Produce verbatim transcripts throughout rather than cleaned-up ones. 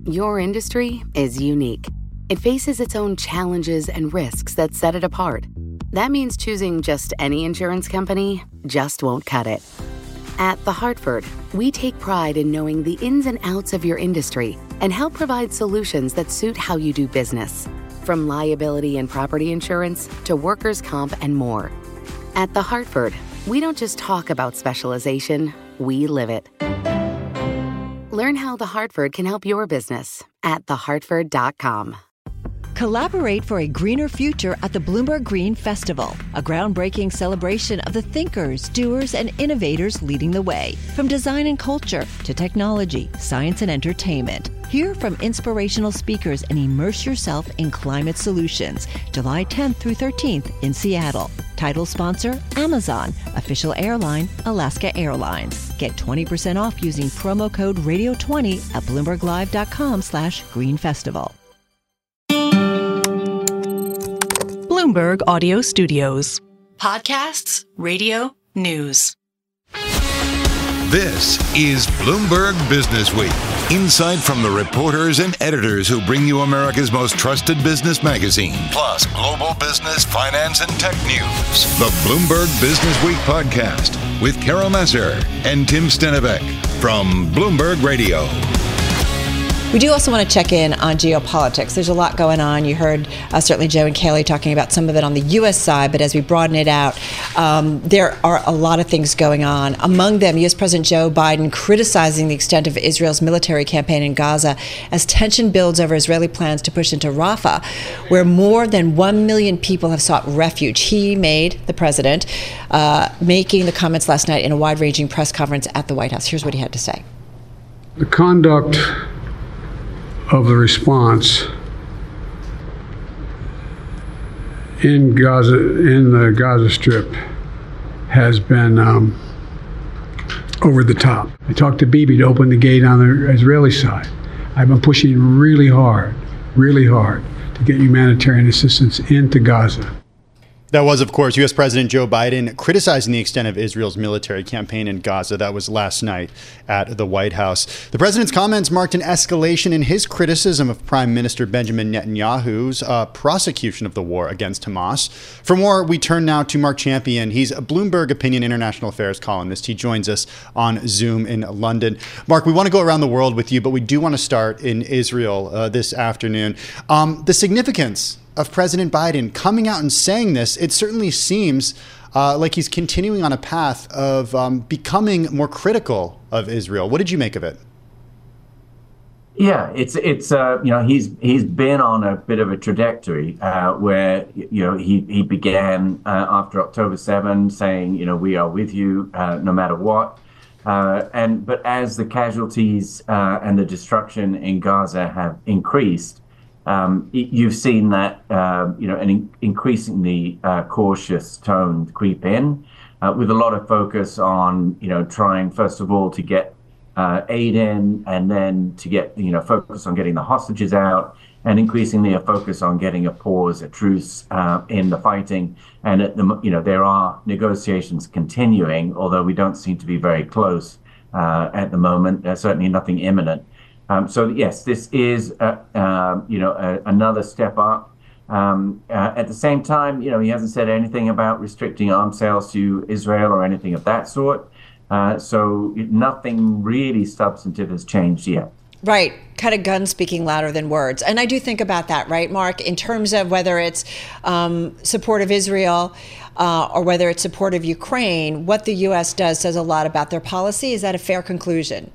Your industry is unique. It faces its own challenges and risks that set it apart. That means choosing just any insurance company just won't cut it. At The Hartford, we take pride in knowing the ins and outs of your industry and help provide solutions that suit how you do business. From liability and property insurance to workers' comp and more. At The Hartford, we don't just talk about specialization, we live it. Learn how The Hartford can help your business at the hartford dot com. Collaborate for a greener future at the Bloomberg Green Festival, a groundbreaking celebration of the thinkers, doers, and innovators leading the way. From design and culture to technology, science, and entertainment. Hear from inspirational speakers and immerse yourself in climate solutions. July tenth through thirteenth in Seattle. Title sponsor, Amazon. Official airline, Alaska Airlines. Get twenty percent off using promo code radio twenty at bloomberg live dot com slash green festival. Bloomberg Audio Studios. Podcasts, radio, news. This is Bloomberg Business Week. Insight from the reporters and editors who bring you America's most trusted business magazine, plus global business, finance, and tech news. The Bloomberg Business Week podcast with Carol Messer and Tim Stenivek from Bloomberg Radio. We do also want to check in on geopolitics. There's a lot going on. You heard uh, certainly Joe and Kayleigh talking about some of it on the U S side, but as we broaden it out, um, there are a lot of things going on. Among them, U S President Joe Biden criticizing the extent of Israel's military campaign in Gaza as tension builds over Israeli plans to push into Rafah, where more than one million people have sought refuge. He made, the president, uh, making the comments last night in a wide-ranging press conference at the White House. Here's what he had to say. The conduct of the response in Gaza, in the Gaza Strip, has been um, over the top. I talked to Bibi to open the gate on the Israeli side. I've been pushing really hard, really hard to get humanitarian assistance into Gaza. That was, of course, U S President Joe Biden criticizing the extent of Israel's military campaign in Gaza. That was last night at the White House. The president's comments marked an escalation in his criticism of Prime Minister Benjamin Netanyahu's uh, prosecution of the war against Hamas. For more, we turn now to Mark Champion. He's a Bloomberg Opinion International Affairs columnist. He joins us on Zoom in London. Mark, we want to go around the world with you, but we do want to start in Israel uh, this afternoon. Um, the significance of President Biden coming out and saying this, it certainly seems uh, like he's continuing on a path of um, becoming more critical of Israel. What did you make of it? Yeah, it's it's uh, you know he's he's been on a bit of a trajectory uh, where you know he he began uh, after October seventh saying you know we are with you uh, no matter what, uh, and but as the casualties uh, and the destruction in Gaza have increased. Um, you've seen that, uh, you know, an in- increasingly uh, cautious tone creep in, uh, with a lot of focus on, you know, trying first of all to get uh, aid in, and then to get, you know, focus on getting the hostages out, and increasingly a focus on getting a pause, a truce uh, in the fighting. And at the, you know, there are negotiations continuing, although we don't seem to be very close uh, at the moment. There's certainly nothing imminent. Um, so yes, this is uh, uh, you know uh, another step up. Um, uh, at the same time, you know he hasn't said anything about restricting arms sales to Israel or anything of that sort. Uh, so nothing really substantive has changed yet. Right, kind of guns speaking louder than words, and I do think about that, right, Mark? In terms of whether it's um, support of Israel uh, or whether it's support of Ukraine, what the U S does says a lot about their policy. Is that a fair conclusion?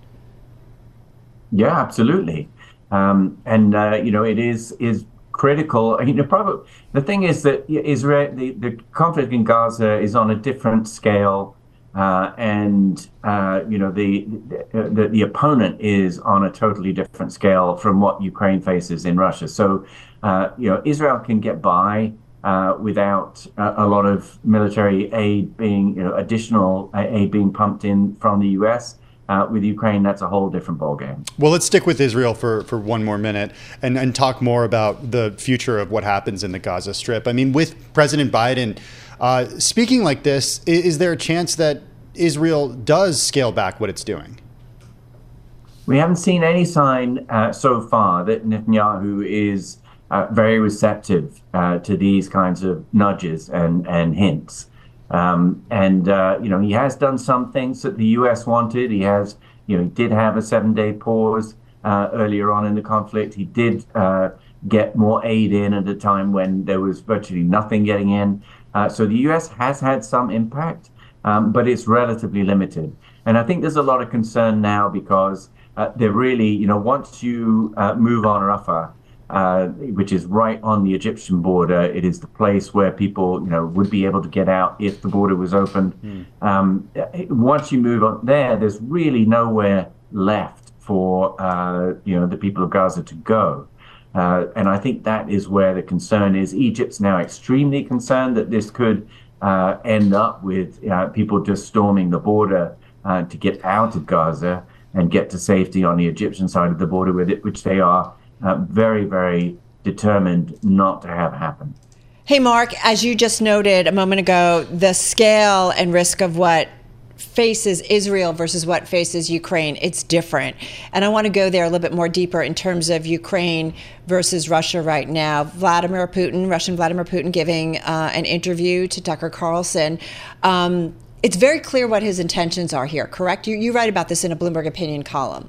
Yeah, absolutely. Um, and, uh, you know, it is is critical. You know, probably the thing is that Israel, the, the conflict in Gaza is on a different scale. Uh, and, uh, you know, the, the the opponent is on a totally different scale from what Ukraine faces in Russia. So, uh, you know, Israel can get by uh, without uh, a lot of military aid being, you know, additional aid being pumped in from the U S. Uh, with Ukraine, that's a whole different ballgame. Well, let's stick with Israel for, for one more minute and, and talk more about the future of what happens in the Gaza Strip. I mean, with President Biden uh, speaking like this, is, is there a chance that Israel does scale back what it's doing? we haven't seen any sign uh, so far that Netanyahu is uh, very receptive uh, to these kinds of nudges and, and hints. Um, and, uh, you know, he has done some things that the U S wanted. He has, you know, he did have a seven-day pause uh, earlier on in the conflict. He did uh, get more aid in at a time when there was virtually nothing getting in. Uh, so the U S has had some impact, um, but it's relatively limited. And I think there's a lot of concern now because uh, they're really, you know, once you uh, move on Rafah, uh, which is right on the Egyptian border, it is the place where people, you know, would be able to get out if the border was opened. Mm. Um, once you move on there, there's really nowhere left for, uh, you know, the people of Gaza to go. Uh, and I think that is where the concern is. Egypt's now extremely concerned that this could uh, end up with uh, people just storming the border uh, to get out of Gaza and get to safety on the Egyptian side of the border with it, which they are uh, very, very determined not to have happen. Hey, Mark, as you just noted a moment ago, the scale and risk of what faces Israel versus what faces Ukraine, it's different. And I want to go there a little bit more deeper in terms of Ukraine versus Russia right now. Vladimir Putin, Russian Vladimir Putin, giving uh, an interview to Tucker Carlson. Um, it's very clear what his intentions are here, correct? You, you write about this in a Bloomberg Opinion column.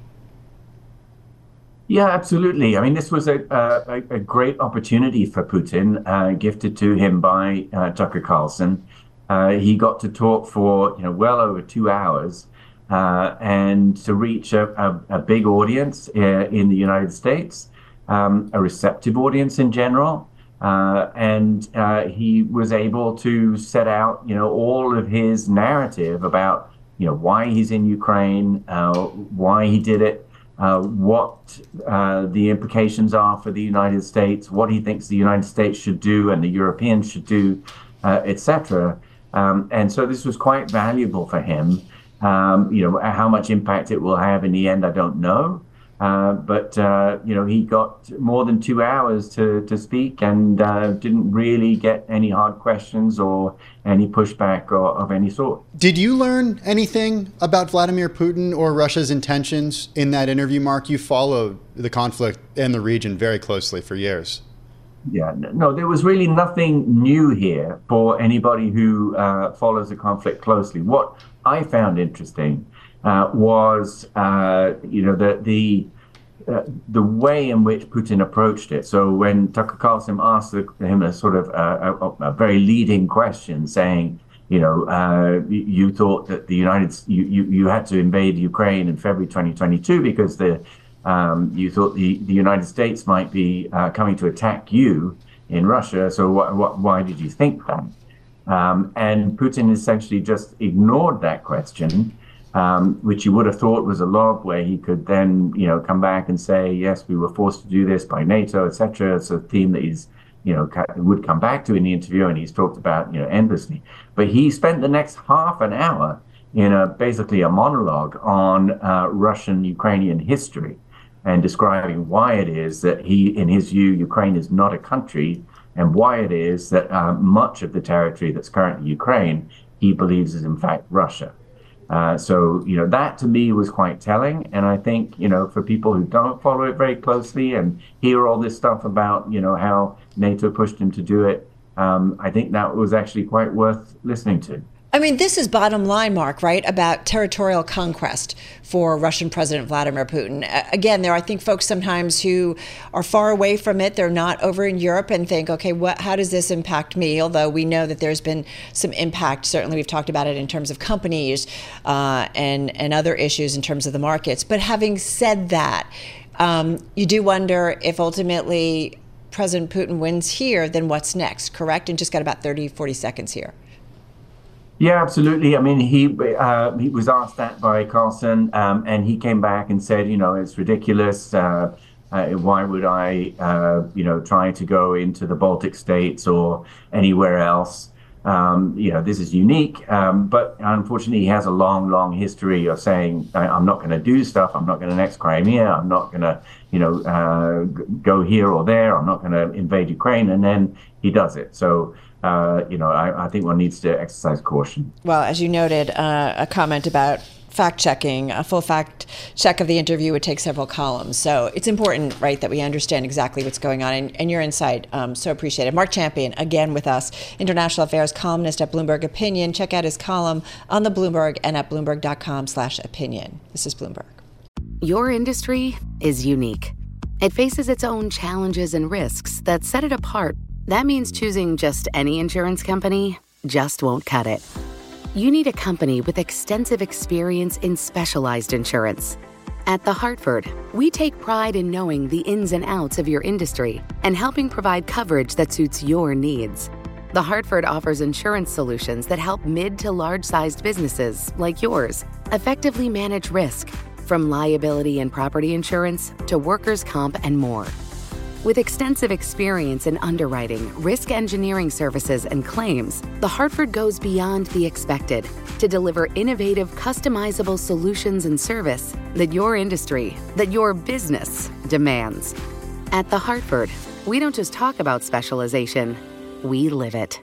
Yeah, absolutely. I mean, this was a, a, a great opportunity for Putin, uh, gifted to him by uh, Tucker Carlson. Uh, he got to talk for, you know, well over two hours uh, and to reach a, a, a big audience uh, in the United States, um, a receptive audience in general. Uh, and uh, he was able to set out, you know, all of his narrative about, you know, why he's in Ukraine, uh, why he did it, uh, what uh, the implications are for the United States, what he thinks the United States should do and the Europeans should do, uh, et cetera. Um, and so this was quite valuable for him. Um, you know, how much impact it will have in the end, I don't know. Uh, but, uh, you know, he got more than two hours to, to speak and uh, didn't really get any hard questions or any pushback or, of any sort. Did you learn anything about Vladimir Putin or Russia's intentions in that interview, Mark? You followed the conflict in the region very closely for years. Yeah, no, there was really nothing new here for anybody who uh, follows the conflict closely. What I found interesting uh, was, uh, you know, the the uh, the way in which Putin approached it. So when Tucker Carlson asked him a sort of a, a, a very leading question, saying, you know, uh, you thought that the United you, you you had to invade Ukraine in February twenty twenty-two because the Um, you thought the, the United States might be uh, coming to attack you in Russia, so wh- wh- why did you think that? Um, and Putin essentially just ignored that question, um, which you would have thought was a lob where he could then, you know, come back and say, yes, we were forced to do this by NATO, et cetera. It's a theme that he's, you know, would come back to in the interview, and he's talked about, you know, endlessly. But he spent the next half an hour in a basically a monologue on uh, Russian-Ukrainian history, and describing why it is that he, in his view, Ukraine is not a country, and why it is that uh, much of the territory that's currently Ukraine, he believes is in fact Russia. Uh, so, you know, that to me was quite telling. And I think, you know, for people who don't follow it very closely and hear all this stuff about, you know, how NATO pushed him to do it, um, I think that was actually quite worth listening to. I mean, this is bottom line, Mark, right, about territorial conquest for Russian President Vladimir Putin. Again, there are, I think, folks sometimes who are far away from it. They're not over in Europe and think, okay, what, how does this impact me? Although we know that there's been some impact. Certainly, we've talked about it in terms of companies uh, and, and other issues in terms of the markets. But having said that, um, you do wonder if ultimately President Putin wins here, then what's next, correct? And just got about thirty, forty seconds here. Yeah, absolutely. I mean, he uh, he was asked that by Carlson, um, and he came back and said, you know, it's ridiculous. Uh, uh, why would I, uh, you know, try to go into the Baltic states or anywhere else? Um, you know, this is unique. Um, but unfortunately, he has a long, long history of saying, I'm not going to do stuff. I'm not going to annex Crimea. I'm not going to, you know, uh, go here or there. I'm not going to invade Ukraine. And then he does it. So, Uh, you know, I, I think one needs to exercise caution. Well, as you noted, uh, a comment about fact checking, a full fact check of the interview would take several columns. So it's important, right, that we understand exactly what's going on, and, and your insight, um, so appreciated. Mark Champion, again with us, international affairs columnist at Bloomberg Opinion. Check out his column on the Bloomberg and at bloomberg.com slash opinion. This is Bloomberg. Your industry is unique. It faces its own challenges and risks that set it apart. That means choosing just any insurance company just won't cut it. You need a company with extensive experience in specialized insurance. At The Hartford, we take pride in knowing the ins and outs of your industry and helping provide coverage that suits your needs. The Hartford offers insurance solutions that help mid to large-sized businesses like yours effectively manage risk, from liability and property insurance to workers' comp and more. With extensive experience in underwriting, risk engineering services, and claims, The Hartford goes beyond the expected to deliver innovative, customizable solutions and service that your industry, that your business demands. At The Hartford, we don't just talk about specialization, we live it.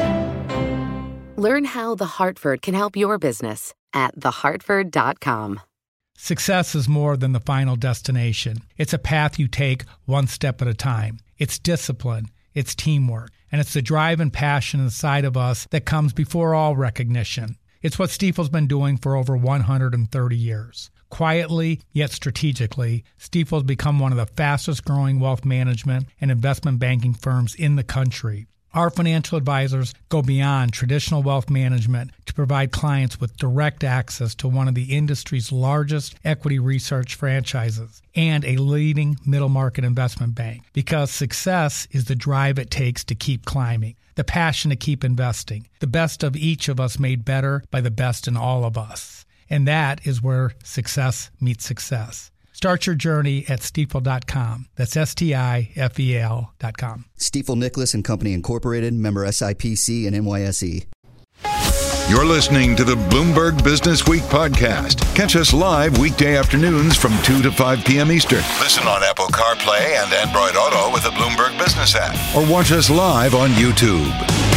Learn how The Hartford can help your business at the hartford dot com. Success is more than the final destination. It's a path you take one step at a time. It's discipline, it's teamwork, and it's the drive and passion inside of us that comes before all recognition. It's what Stifel's been doing for over one hundred thirty years. Quietly, yet strategically, Stifel's become one of the fastest growing wealth management and investment banking firms in the country. Our financial advisors go beyond traditional wealth management to provide clients with direct access to one of the industry's largest equity research franchises and a leading middle market investment bank. Because success is the drive it takes to keep climbing, the passion to keep investing, the best of each of us made better by the best in all of us. And that is where success meets success. Start your journey at stifel dot com. That's S T I F E L dot com. Stifel Nicholas and Company Incorporated, member S I P C and N Y S E. You're listening to the Bloomberg Business Week podcast. Catch us live weekday afternoons from two to five p.m. Eastern. Listen on Apple CarPlay and Android Auto with the Bloomberg Business app. Or watch us live on YouTube.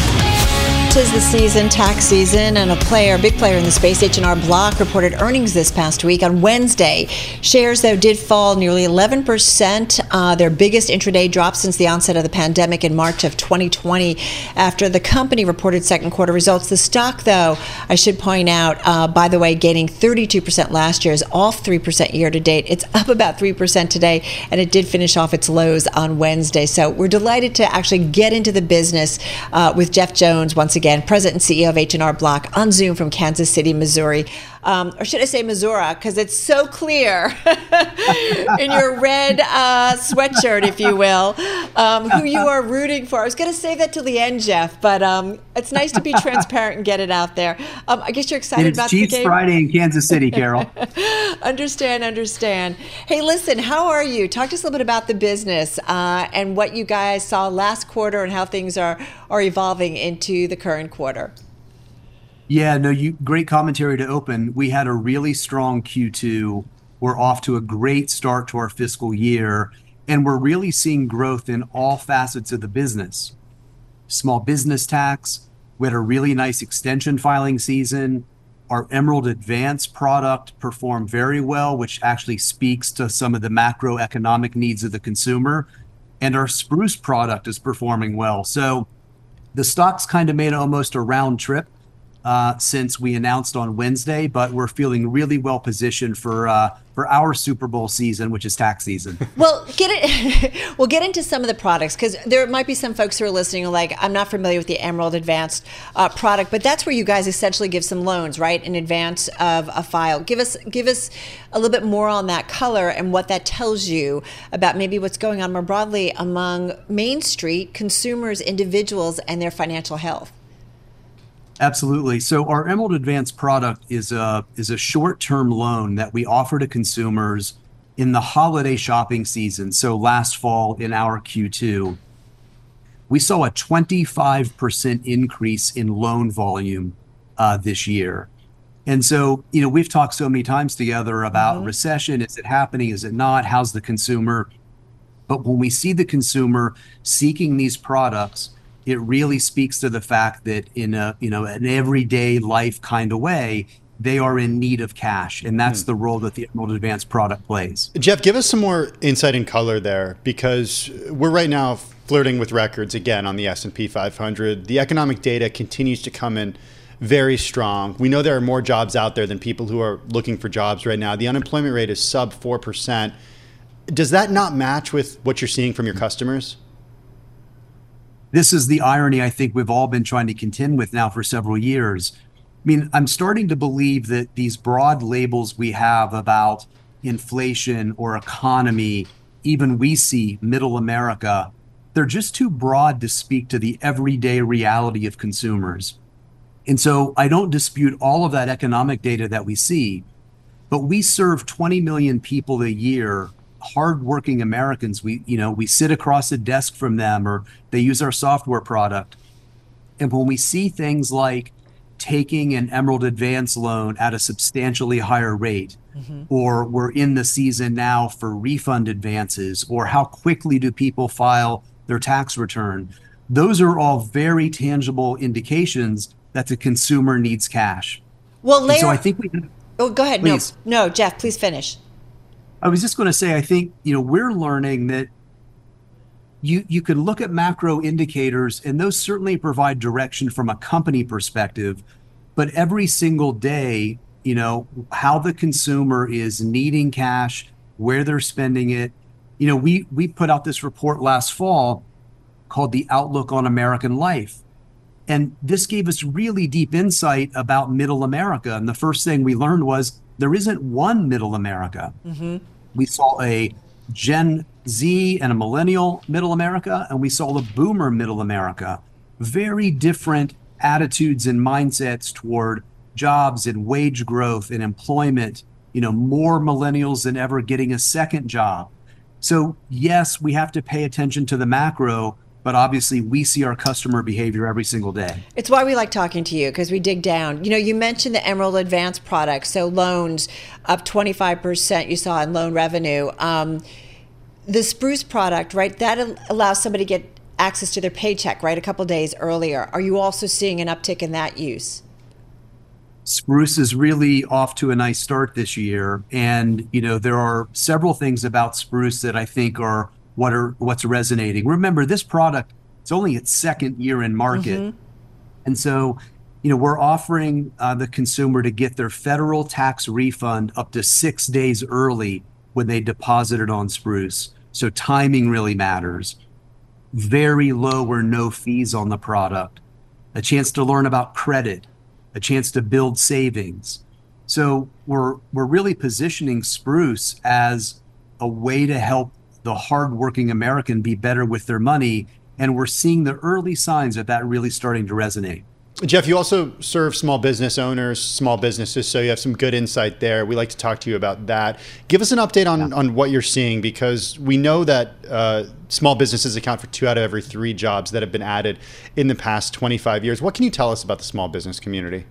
Tis the season, tax season, and a player, big player in the space, H and R Block, reported earnings this past week on Wednesday. Shares, though, did fall nearly eleven percent, uh, their biggest intraday drop since the onset of the pandemic in March of twenty twenty, after the company reported second quarter results. The stock, though, I should point out, uh, by the way, gaining thirty-two percent last year, is off three percent year to date. It's up about three percent today, and it did finish off its lows on Wednesday. So we're delighted to actually get into the business uh, with Jeff Jones once again. Again, President and C E O of H and R Block, on Zoom from Kansas City, Missouri. Um, or should I say Missouri, because it's so clear in your red uh, sweatshirt, if you will, um, who you are rooting for. I was going to save that till the end, Jeff, but um, it's nice to be transparent and get it out there. Um, I guess you're excited it's about Chiefs the game. Friday in Kansas City, Carol. understand, understand. Hey, listen, how are you? Talk to us a little bit about the business uh, and what you guys saw last quarter and how things are, are evolving into the current quarter. Yeah, no, you great commentary to open. We had a really strong Q two. We're off to a great start to our fiscal year, and we're really seeing growth in all facets of the business. Small business tax, we had a really nice extension filing season. Our Emerald Advance product performed very well, which actually speaks to some of the macroeconomic needs of the consumer. And our Spruce product is performing well. So the stock's kind of made almost a round trip uh, since we announced on Wednesday, but we're feeling really well positioned for uh, for our Super Bowl season, which is tax season. Well, get it. We'll get into some of the products, because there might be some folks who are listening who are like, I'm not familiar with the Emerald Advanced uh, product, but that's where you guys essentially give some loans, right, in advance of a file. Give us give us a little bit more on that color and what that tells you about maybe what's going on more broadly among Main Street consumers, individuals, and their financial health. Absolutely. So our Emerald Advance product is a is a short-term loan that we offer to consumers in the holiday shopping season. So last fall in our Q two, we saw a twenty-five percent increase in loan volume uh, this year. And so, you know, we've talked so many times together about mm-hmm. recession. Is it happening? Is it not? How's the consumer? But when we see the consumer seeking these products, it really speaks to the fact that in a, you know, an everyday life kind of way, they are in need of cash. And that's mm. the role that the Emerald Advance product plays. Jeff, give us some more insight and color there, because we're right now flirting with records again on the S and P five hundred. The economic data continues to come in very strong. We know there are more jobs out there than people who are looking for jobs right now. The unemployment rate is sub four percent. Does that not match with what you're seeing from your customers? This is the irony I think we've all been trying to contend with now for several years. I mean, I'm starting to believe that these broad labels we have about inflation or economy, even we see middle America, they're just too broad to speak to the everyday reality of consumers. And so I don't dispute all of that economic data that we see, but we serve twenty million people a year, hardworking Americans. We, you know, we sit across a desk from them, or they use our software product. And when we see things like taking an Emerald Advance loan at a substantially higher rate, mm-hmm. or we're in the season now for refund advances, or how quickly do people file their tax return, those are all very tangible indications that the consumer needs cash. Well, later, so I think we. Oh, go ahead. Please. No, no, Jeff, please finish. I was just going to say, I think, you know, we're learning that you you can look at macro indicators, and those certainly provide direction from a company perspective. But every single day, you know, how the consumer is needing cash, where they're spending it. You know, we we put out this report last fall called The Outlook on American Life. And this gave us really deep insight about middle America. And the first thing we learned was there isn't one middle America. Mm-hmm. We saw a Gen Z and a millennial middle America, and we saw the boomer middle America. Very different attitudes and mindsets toward jobs and wage growth and employment. You know, more millennials than ever getting a second job. So yes, we have to pay attention to the macro, but obviously we see our customer behavior every single day. It's why we like talking to you, because we dig down. You know, you mentioned the Emerald Advance product, so loans up twenty-five percent you saw in loan revenue. Um, the Spruce product, right, that allows somebody to get access to their paycheck, right, a couple days earlier. Are you also seeing an uptick in that use? Spruce is really off to a nice start this year. And, you know, there are several things about Spruce that I think are what are what's resonating. Remember, this product, it's only its second year in market. Mm-hmm. And so, you know, we're offering uh, the consumer to get their federal tax refund up to six days early when they deposit it on Spruce. So timing really matters. Very low or no fees on the product. A chance to learn about credit, a chance to build savings. So we're we're really positioning Spruce as a way to help the hardworking American be better with their money. And we're seeing the early signs of that really starting to resonate. Jeff, you also serve small business owners, small businesses, so you have some good insight there. We like to talk to you about that. Give us an update on, yeah. on what you're seeing, because we know that uh, small businesses account for two out of every three jobs that have been added in the past twenty-five years. What can you tell us about the small business community?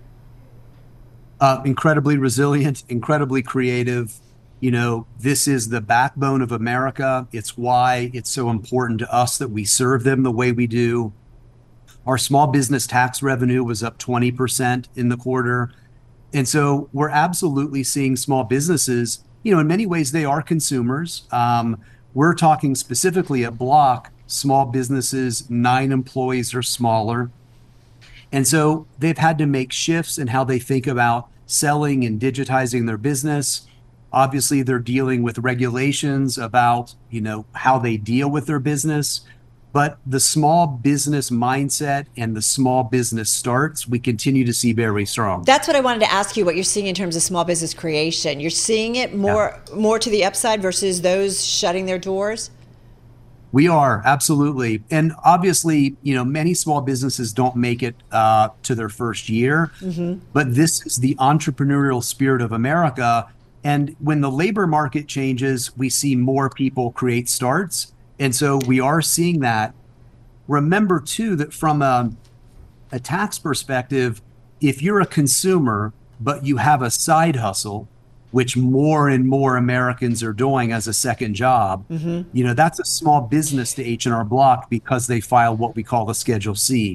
Uh, incredibly resilient, incredibly creative. You know, this is the backbone of America. It's why it's so important to us that we serve them the way we do. Our small business tax revenue was up twenty percent in the quarter. And so we're absolutely seeing small businesses, you know, in many ways they are consumers. Um, we're talking specifically at Block, small businesses, nine employees or smaller. And so they've had to make shifts in how they think about selling and digitizing their business. Obviously, they're dealing with regulations about, you know, how they deal with their business. But the small business mindset and the small business starts, we continue to see very strong. That's what I wanted to ask you, what you're seeing in terms of small business creation. You're seeing it more, yeah. more to the upside versus those shutting their doors? We are, absolutely. And obviously, you know, many small businesses don't make it uh, to their first year. Mm-hmm. But this is the entrepreneurial spirit of America. And when the labor market changes, we see more people create starts. And so we are seeing that. Remember, too, that from a, a tax perspective, if you're a consumer, but you have a side hustle, which more and more Americans are doing as a second job, mm-hmm. you know, that's a small business to H and R Block because they file what we call the Schedule C.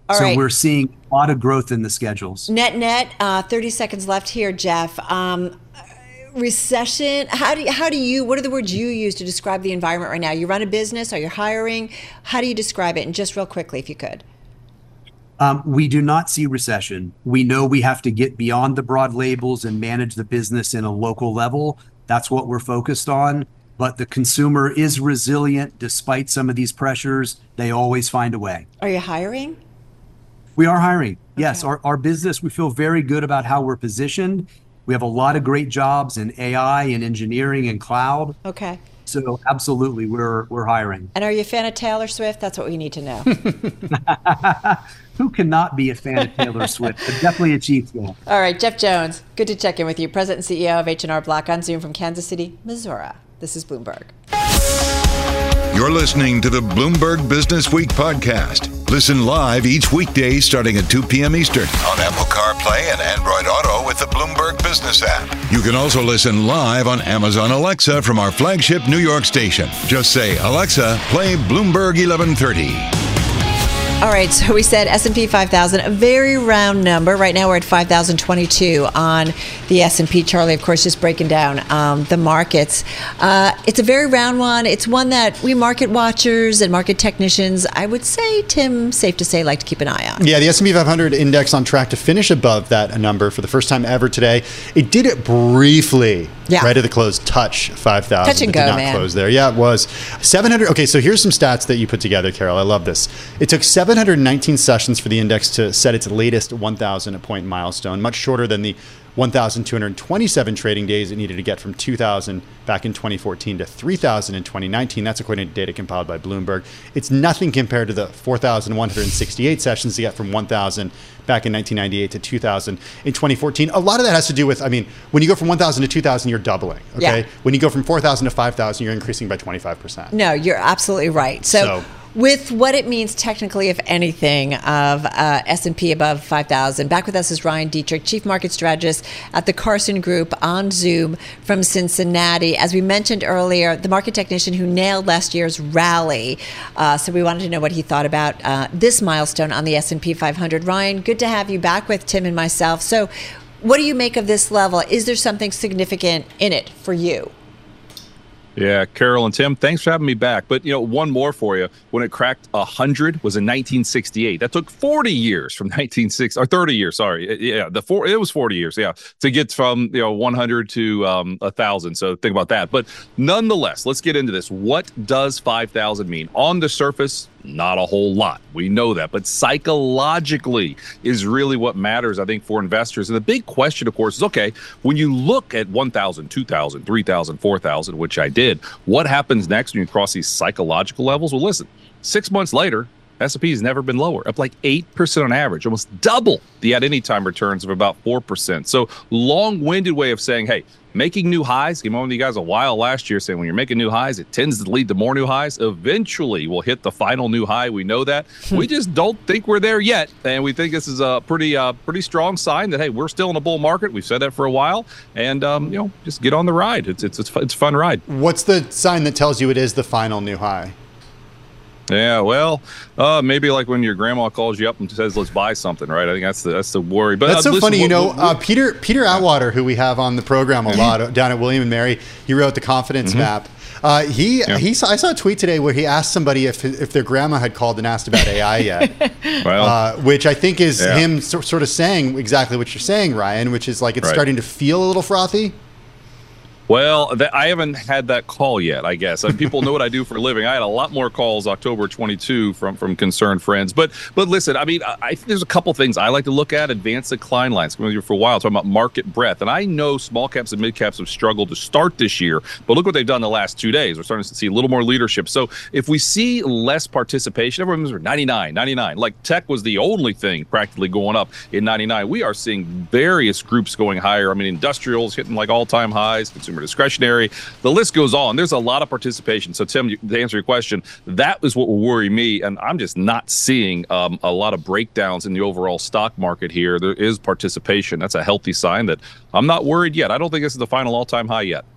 All so right. we're seeing a lot of growth in the schedules. Net, net, uh, thirty seconds left here, Jeff. Um, recession, how do you, how do you, what are the words you use to describe the environment right now? You run a business, are you hiring? How do you describe it? And just real quickly, if you could. Um, we do not see recession. We know we have to get beyond the broad labels and manage the business in a local level. That's what we're focused on. But the consumer is resilient despite some of these pressures. They always find a way. Are you hiring? We are hiring. Okay. Yes, our, our business, we feel very good about how we're positioned. We have a lot of great jobs in A I and engineering and cloud. Okay. So absolutely, we're we're hiring. And are you a fan of Taylor Swift? That's what we need to know. Who cannot be a fan of Taylor Swift? But definitely a Chiefs fan. All right, Jeff Jones, good to check in with you. President and C E O of H and R Block on Zoom from Kansas City, Missouri. This is Bloomberg. You're listening to the Bloomberg Business Week podcast. Listen live each weekday starting at two p.m. Eastern on Apple CarPlay and Android Auto with the Bloomberg Business app. You can also listen live on Amazon Alexa from our flagship New York station. Just say, Alexa, play Bloomberg eleven thirty. All right, so we said S and P five thousand, a very round number. Right now we're at five thousand twenty-two on the S and P. Charlie, of course, just breaking down um, the markets. Uh, it's a very round one. It's one that we market watchers and market technicians, I would say, Tim, safe to say, like to keep an eye on. Yeah, the S and P five hundred index on track to finish above that number for the first time ever today. It did it briefly. Yeah. Right at the close, touch five thousand. Touch and it go, did not man. Close there. Yeah, it was. seven hundred. Okay, so here's some stats that you put together, Carol. I love this. It took seven hundred nineteen sessions for the index to set its latest one thousand point milestone, much shorter than the one thousand two hundred twenty-seven trading days it needed to get from two thousand back in twenty fourteen to three thousand in twenty nineteen. That's according to data compiled by Bloomberg. It's nothing compared to the four thousand one hundred sixty-eight sessions to get from one thousand back in nineteen ninety-eight to two thousand in twenty fourteen. A lot of that has to do with, I mean, when you go from one thousand to two thousand, you're doubling, okay? Yeah. When you go from four thousand to five thousand, you're increasing by twenty-five percent. No, you're absolutely right. So, so with what it means technically, if anything, of uh, S and P above five thousand. Back with us is Ryan Dietrich, Chief Market Strategist at the Carson Group on Zoom from Cincinnati. As we mentioned earlier, the market technician who nailed last year's rally. Uh, so we wanted to know what he thought about uh, this milestone on the S and P five hundred. Ryan, good to have you back with Tim and myself. So what do you make of this level? Is there something significant in it for you? Yeah, Carol and Tim, thanks for having me back. But, you know, one more for you. When it cracked one hundred was in nineteen sixty-eight. That took forty years from nineteen sixty, or thirty years, sorry. Yeah, the four, it was forty years, yeah, to get from, you know, one hundred to um, one thousand. So think about that. But nonetheless, let's get into this. What does five thousand mean? On the surface, not a whole lot. We know that. But psychologically is really what matters, I think, for investors. And the big question, of course, is, okay, when you look at one thousand, two thousand, three thousand, four thousand, which I did, what happens next when you cross these psychological levels? Well, listen, six months later, S and P has never been lower, up like eight percent on average, almost double the at any time returns of about four percent. So long-winded way of saying, hey, making new highs, came on with you guys a while last year saying when you're making new highs, it tends to lead to more new highs. Eventually, we'll hit the final new high. We know that. We just don't think we're there yet. And we think this is a pretty uh, pretty strong sign that, hey, we're still in a bull market. We've said that for a while. And, um, you know, just get on the ride. It's, it's, it's, it's a fun ride. What's the sign that tells you it is the final new high? Yeah, well, uh, maybe like when your grandma calls you up and says, "Let's buy something," right? I think that's the that's the worry. But that's so uh, listen, funny, you know. What, uh, Peter Peter Atwater, who we have on the program a lot down at William and Mary, he wrote the Confidence mm-hmm. Map. Uh, he yeah. he saw, I saw a tweet today where he asked somebody if if their grandma had called and asked about A I yet, well, uh, which I think is yeah. him so, sort of saying exactly what you're saying, Ryan, which is like it's right. starting to feel a little frothy. Well, th- I haven't had that call yet, I guess. I mean, people know what I do for a living. I had a lot more calls October twenty-second from, from concerned friends. But but listen, I mean, I, I think there's a couple things I like to look at. Advanced decline lines. I've been here for a while, talking about market breadth. And I know small caps and mid caps have struggled to start this year. But look what they've done the last two days. We're starting to see a little more leadership. So if we see less participation, everyone remembers ninety-nine, ninety-nine. Like tech was the only thing practically going up in ninety-nine. We are seeing various groups going higher. I mean, industrials hitting like all-time highs, consumer discretionary. The list goes on. There's a lot of participation. So, Tim, to answer your question, that is what will worry me. And I'm just not seeing um, a lot of breakdowns in the overall stock market here. There is participation. That's a healthy sign that I'm not worried yet. I don't think this is the final all-time high yet.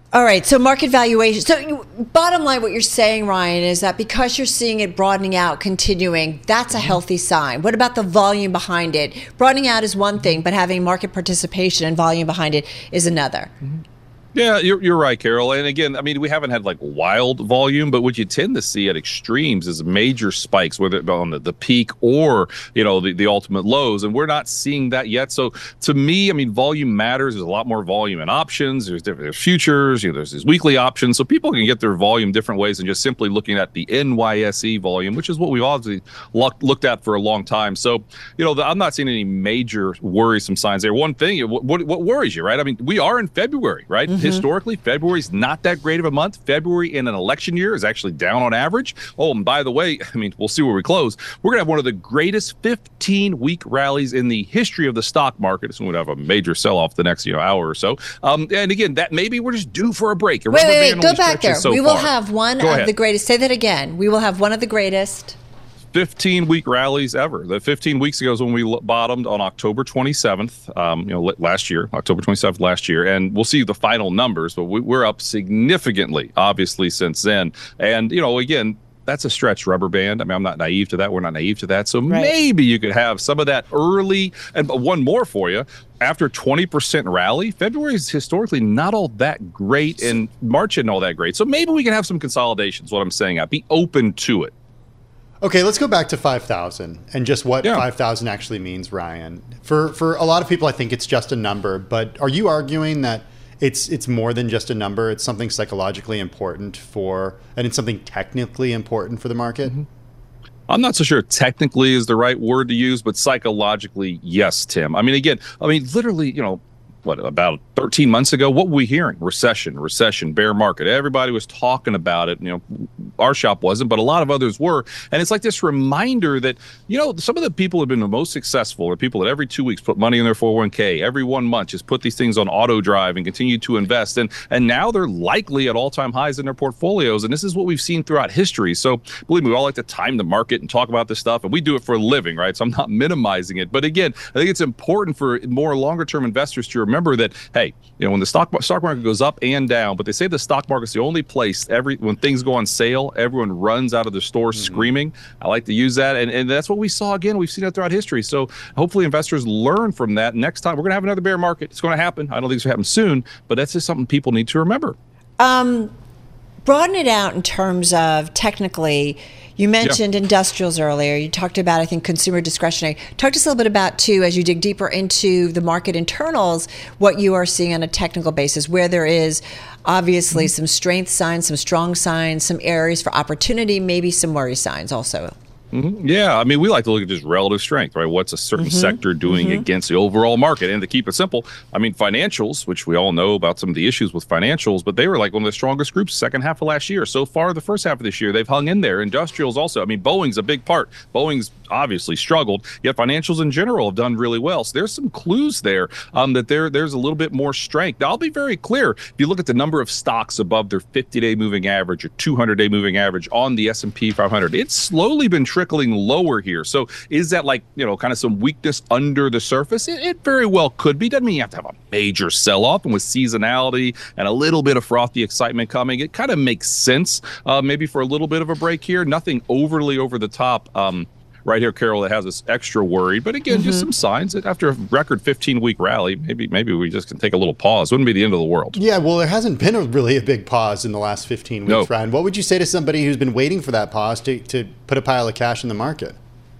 All right, so market valuation. So you, bottom line, what you're saying, Ryan, is that because you're seeing it broadening out, continuing, that's a healthy sign. What about the volume behind it? Broadening out is one thing, but having market participation and volume behind it is another. Mm-hmm. Yeah, you're, you're right, Carol. And again, I mean, we haven't had like wild volume, but what you tend to see at extremes is major spikes, whether it on the, the peak or, you know, the, the ultimate lows. And we're not seeing that yet. So to me, I mean, volume matters. There's a lot more volume in options. There's different there's futures. You know, there's these weekly options. So people can get their volume different ways than just simply looking at the N Y S E volume, which is what we've obviously looked, looked at for a long time. So, you know, the, I'm not seeing any major worrisome signs there. One thing, what, what, what worries you, right? I mean, we are in February, right? Mm-hmm. Historically, February is not that great of a month. February in an election year is actually down on average. Oh, and by the way, I mean, we'll see where we close. We're going to have one of the greatest fifteen-week rallies in the history of the stock market. So we're going to have a major sell-off the next you know hour or so. Um, and again, that maybe we're just due for a break. A wait, wait, wait. Go back there. So we will far. have one Go of ahead. the greatest. Say that again. We will have one of the greatest. fifteen-week rallies ever. The fifteen weeks ago is when we bottomed on October twenty-seventh, um, you know, last year, October twenty-seventh last year, and we'll see the final numbers, but we, we're up significantly, obviously, since then. And, you know, again, that's a stretch rubber band. I mean, I'm not naive to that. We're not naive to that. So right. maybe you could have some of that early, and one more for you. After twenty percent rally, February is historically not all that great, and March isn't all that great. So maybe we can have some consolidations, what I'm saying. I'd be open to it. Okay, let's go back to five thousand and just what yeah. five thousand actually means, Ryan. For for a lot of people, I think it's just a number, but are you arguing that it's it's more than just a number? It's something psychologically important for, and it's something technically important for the market? Mm-hmm. I'm not so sure technically is the right word to use, but psychologically, yes, Tim. I mean, again, I mean, literally, you know, what, about thirteen months ago, what were we hearing? Recession, recession, bear market. Everybody was talking about it. You know, our shop wasn't, but a lot of others were. And it's like this reminder that, you know, some of the people who have been the most successful are people that every two weeks put money in their four oh one k, every one month just put these things on auto drive and continue to invest. And and now they're likely at all-time highs in their portfolios. And this is what we've seen throughout history. So believe me, we all like to time the market and talk about this stuff, and we do it for a living, right? So I'm not minimizing it. But again, I think it's important for more longer-term investors to remember that, hey, you know, when the stock stock market goes up and down, but they say the stock market's the only place every when things go on sale, everyone runs out of their stores mm-hmm. screaming. I like to use that, and, and that's what we saw again. We've seen it throughout history. So hopefully investors learn from that. Next time we're going to have another bear market. It's going to happen. I don't think it's going to happen soon, but that's just something people need to remember. Um, broaden it out in terms of technically. You mentioned yeah. industrials earlier. You talked about, I think, consumer discretionary. Talk to us a little bit about, too, as you dig deeper into the market internals, what you are seeing on a technical basis, where there is obviously mm-hmm. some strength signs, some strong signs, some areas for opportunity, maybe some worry signs also. Mm-hmm. Yeah, I mean, we like to look at just relative strength, right? What's a certain mm-hmm. sector doing mm-hmm. against the overall market? And to keep it simple, I mean, financials, which we all know about some of the issues with financials, but they were like one of the strongest groups second half of last year. So far, the first half of this year, they've hung in there. Industrials also. I mean, Boeing's a big part. Boeing's obviously struggled, yet financials in general have done really well. So there's some clues there um, that there there's a little bit more strength. Now, I'll be very clear. If you look at the number of stocks above their fifty-day moving average or two hundred day moving average on the S and P five hundred, it's slowly been trickling lower here. So is that like, you know, kind of some weakness under the surface? It, it very well could be. Doesn't mean you have to have a major sell-off. And with seasonality and a little bit of frothy excitement coming, it kind of makes sense uh, maybe for a little bit of a break here. Nothing overly over the top. Um, Right here, Carol, that has us extra worried. But again, mm-hmm. just some signs that after a record fifteen-week rally, maybe maybe we just can take a little pause. Wouldn't be the end of the world. Yeah, well, there hasn't been a really a big pause in the last fifteen weeks, no. Ryan. What would you say to somebody who's been waiting for that pause to, to put a pile of cash in the market?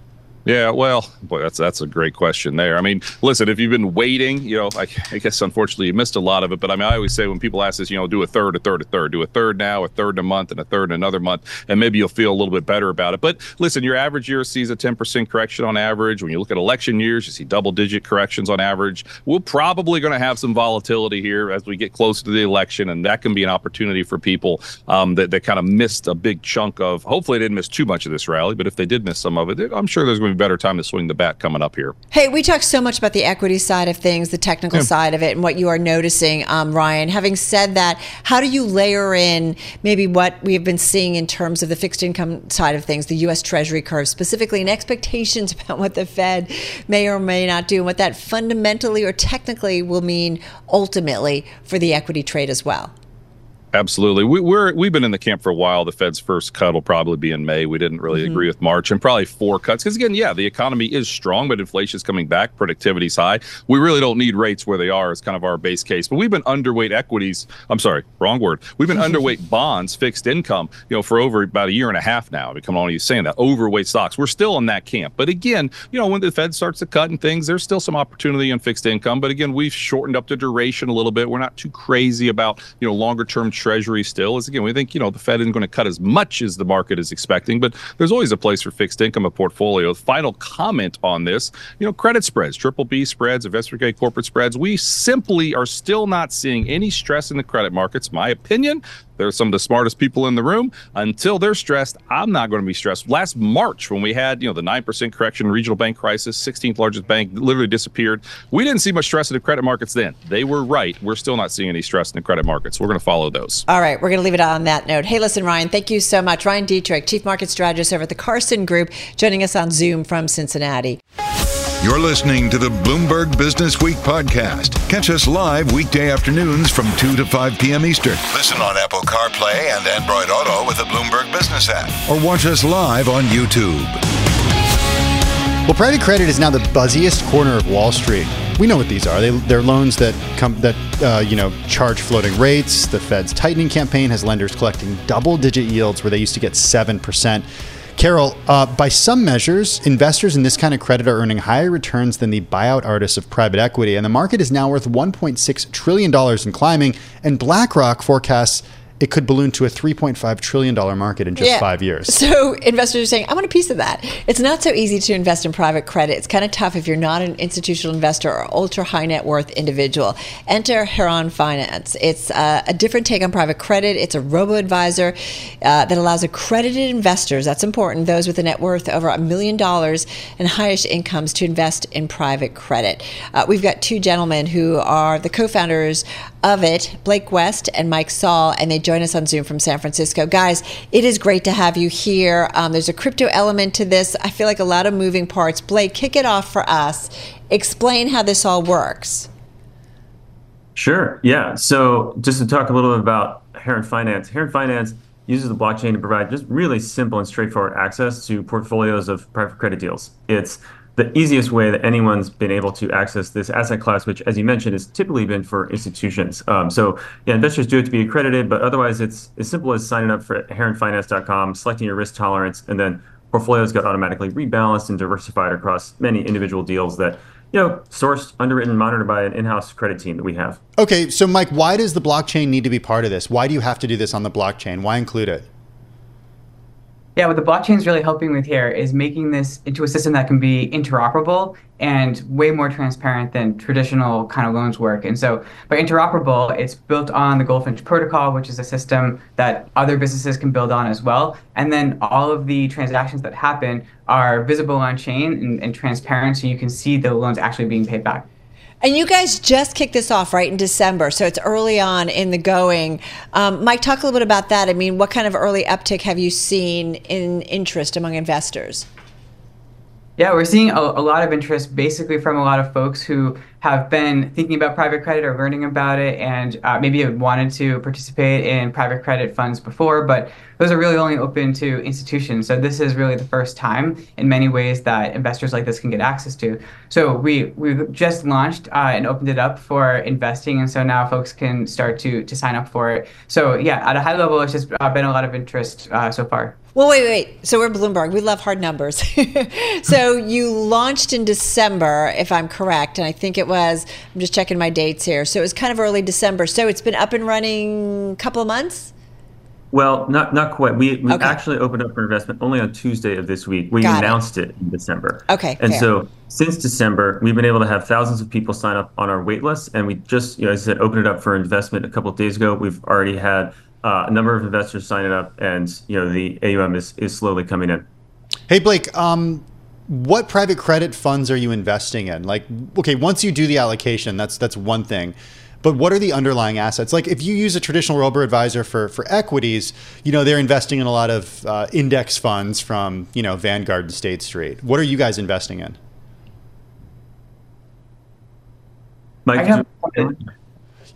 Yeah, well, boy, that's that's a great question there. I mean, listen, if you've been waiting, you know, I, I guess unfortunately you missed a lot of it. But I mean, I always say when people ask this, you know, do a third, a third, a third, do a third now, a third in a month, and a third in another month, and maybe you'll feel a little bit better about it. But listen, your average year sees a ten percent correction on average. When you look at election years, you see double-digit corrections on average. We're probably going to have some volatility here as we get closer to the election, and that can be an opportunity for people um, that, that kind of missed a big chunk of. Hopefully, they didn't miss too much of this rally, but if they did miss some of it, I'm sure there's going to be a better time to swing the bat coming up here. Hey, we talked so much about the equity side of things, the technical yeah. side of it, and what you are noticing, um, Ryan. Having said that, how do you layer in maybe what we have been seeing in terms of the fixed income side of things, the U S Treasury curve specifically, and expectations about what the Fed may or may not do, and what that fundamentally or technically will mean ultimately for the equity trade as well? Absolutely. We, we're, we've been in the camp for a while. The Fed's first cut will probably be in May. We didn't really mm-hmm. agree with March, and probably four cuts. Because, again, yeah, the economy is strong, but inflation is coming back. Productivity's high. We really don't need rates where they are. It's kind of our base case. But we've been underweight equities. I'm sorry, wrong word. We've been underweight bonds, fixed income, you know, for over about a year and a half now. We come on you saying that. Overweight stocks. We're still in that camp. But, again, you know, when the Fed starts to cut and things, there's still some opportunity in fixed income. But, again, we've shortened up the duration a little bit. We're not too crazy about, you know, longer-term treasury still. Is again, we think, you know, the Fed isn't going to cut as much as the market is expecting, but there's always a place for fixed income, a portfolio. Final comment on this, you know, credit spreads, triple B spreads, investor grade corporate spreads. We simply are still not seeing any stress in the credit markets. My opinion, they're some of the smartest people in the room. Until they're stressed, I'm not going to be stressed. Last March, when we had, you know, the nine percent correction, regional bank crisis, sixteenth largest bank literally disappeared. We didn't see much stress in the credit markets then. They were right. We're still not seeing any stress in the credit markets. We're going to follow those. All right. We're going to leave it on that note. Hey, listen, Ryan, thank you so much. Ryan Dietrich, Chief Market Strategist over at the Carson Group, joining us on Zoom from Cincinnati. You're listening to the Bloomberg Business Week podcast. Catch us live weekday afternoons from two to five p.m. Eastern. Listen on Apple CarPlay and Android Auto with the Bloomberg Business app. Or watch us live on YouTube. Well, private credit is now the buzziest corner of Wall Street. We know what these are. They, they're loans that come that uh, you know charge floating rates. The Fed's tightening campaign has lenders collecting double-digit yields where they used to get seven percent. Carol, uh, by some measures, investors in this kind of credit are earning higher returns than the buyout artists of private equity, and the market is now worth one point six trillion dollars and climbing, and BlackRock forecasts it could balloon to a three point five trillion dollars market in just yeah. five years. So investors are saying, I want a piece of that. It's not so easy to invest in private credit. It's kind of tough if you're not an institutional investor or ultra high net worth individual. Enter Heron Finance. It's uh, a different take on private credit. It's a robo-advisor uh, that allows accredited investors, that's important, those with a net worth over a million dollars and highest incomes to invest in private credit. Uh, we've got two gentlemen who are the co-founders of it, Blake West and Mike Saul, and they join us on Zoom from San Francisco. Guys, it is great to have you here. Um, there's a crypto element to this. I feel like a lot of moving parts. Blake, kick it off for us. Explain how this all works. Sure. Yeah. So just to talk a little bit about Heron Finance. Heron Finance uses the blockchain to provide just really simple and straightforward access to portfolios of private credit deals. It's the easiest way that anyone's been able to access this asset class, which, as you mentioned, has typically been for institutions. Um, so yeah, investors do it to be accredited, but otherwise it's as simple as signing up for heron finance dot com, selecting your risk tolerance, and then portfolios get automatically rebalanced and diversified across many individual deals that, you know, sourced, underwritten, monitored by an in-house credit team that we have. Okay, so Mike, why does the blockchain need to be part of this? Why do you have to do this on the blockchain? Why include it? Yeah, what the blockchain is really helping with here is making this into a system that can be interoperable and way more transparent than traditional kind of loans work. And so by interoperable, it's built on the Goldfinch protocol, which is a system that other businesses can build on as well. And then all of the transactions that happen are visible on chain and, and transparent, so you can see the loans actually being paid back. And you guys just kicked this off, right, in December, so it's early on in the going. Um, Mike, talk a little bit about that. I mean, what kind of early uptick have you seen in interest among investors? Yeah, we're seeing a, a lot of interest basically from a lot of folks who have been thinking about private credit or learning about it and uh, maybe have wanted to participate in private credit funds before, but those are really only open to institutions. So this is really the first time in many ways that investors like this can get access to. So we, we've just launched uh, and opened it up for investing, and so now folks can start to, to sign up for it. So yeah, at a high level, it's just uh, been a lot of interest uh, so far. Well, wait, wait. So we're Bloomberg. We love hard numbers. So you launched in December, if I'm correct, and I think it was, I'm just checking my dates here. So it was kind of early December. So it's been up and running a couple of months? Well, not not quite. We we okay. actually opened up for investment only on Tuesday of this week. We Got announced it. it in December. Okay. And fair. so since December, we've been able to have thousands of people sign up on our wait list. And we just, you know, as I said, opened it up for investment a couple of days ago. We've already had uh, a number of investors signing up, and you know the A U M is, is slowly coming in. Hey, Blake, um, what private credit funds are you investing in? Like, okay, once you do the allocation, that's that's one thing. But what are the underlying assets? Like if you use a traditional robo-advisor for, for equities, you know, they're investing in a lot of uh, index funds from, you know, Vanguard and State Street. What are you guys investing in? Mike, I have,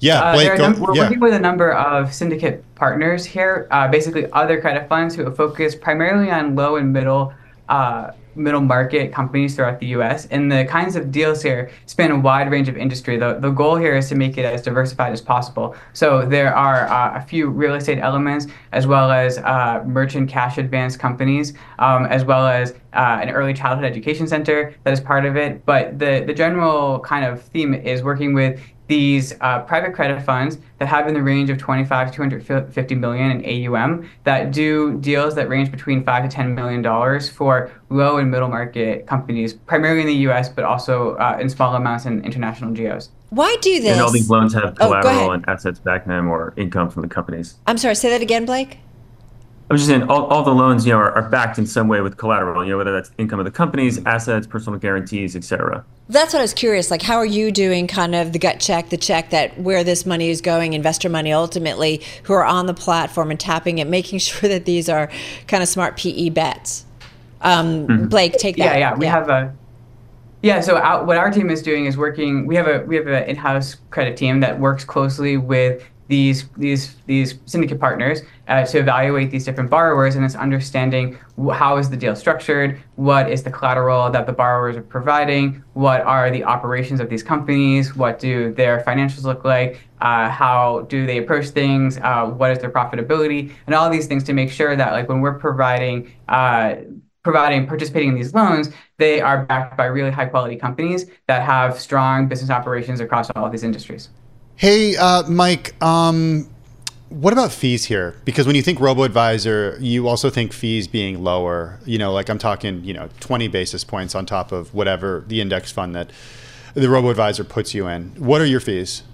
Yeah, Blake, uh, go, num- we're yeah. working with a number of syndicate partners here, uh, basically other credit funds who focus primarily on low and middle uh, middle market companies throughout the U S. And the kinds of deals here span a wide range of industry. The, the goal here is to make it as diversified as possible. So there are uh, a few real estate elements, as well as uh, merchant cash advance companies, um, as well as uh, an early childhood education center that is part of it. But the, the general kind of theme is working with these uh, private credit funds that have in the range of twenty-five to two hundred fifty million in A U M that do deals that range between five to ten million dollars for low and middle market companies, primarily in the U S, but also uh, in small amounts in international geos. Why do this? And all these loans have Oh, go collateral ahead. and assets backing them or income from the companies. I'm sorry, say that again, Blake. I was just saying, all, all the loans, you know, are, are backed in some way with collateral, you know, whether that's income of the companies, assets, personal guarantees, et cetera. That's what I was curious. Like, how are you doing kind of the gut check, the check that where this money is going, investor money ultimately, who are on the platform and tapping it, making sure that these are kind of smart P E bets? Um, Mm-hmm. Blake, take that. Yeah, yeah, we have a. Yeah, so out, what our team is doing is working. We have a we have an in-house credit team that works closely with these these these syndicate partners uh, to evaluate these different borrowers, and it's understanding wh- how is the deal structured, what is the collateral that the borrowers are providing, what are the operations of these companies, what do their financials look like, uh, how do they approach things, uh, what is their profitability, and all these things to make sure that like when we're providing. Uh, providing, participating in these loans, they are backed by really high quality companies that have strong business operations across all of these industries. Hey, uh, Mike, um, what about fees here? Because when you think robo-advisor, you also think fees being lower, you know, like I'm talking, you know, twenty basis points on top of whatever the index fund that the robo-advisor puts you in. What are your fees?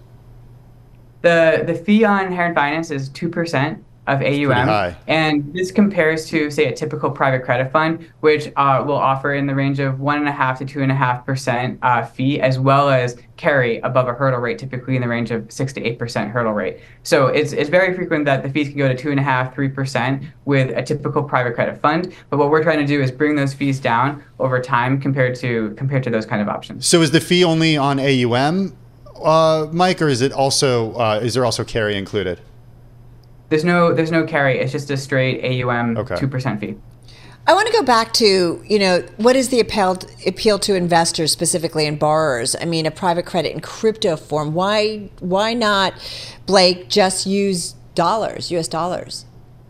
The the fee on Heron Finance is two percent of A U M. Pretty high. And this compares to, say, a typical private credit fund, which uh, will offer in the range of one and a half to two and a half percent uh, fee, as well as carry above a hurdle rate, typically in the range of six to eight percent hurdle rate. So it's it's very frequent that the fees can go to two and a half, three percent with a typical private credit fund. But what we're trying to do is bring those fees down over time compared to compared to those kind of options. So is the fee only on A U M, uh, Mike, or is it also uh, is there also carry included? There's no there's no carry. It's just a straight A U M Okay. two percent fee. I want to go back to, you know, what is the appeal, appeal to investors specifically and borrowers? I mean, a private credit in crypto form. Why why not, Blake, just use dollars, U S dollars?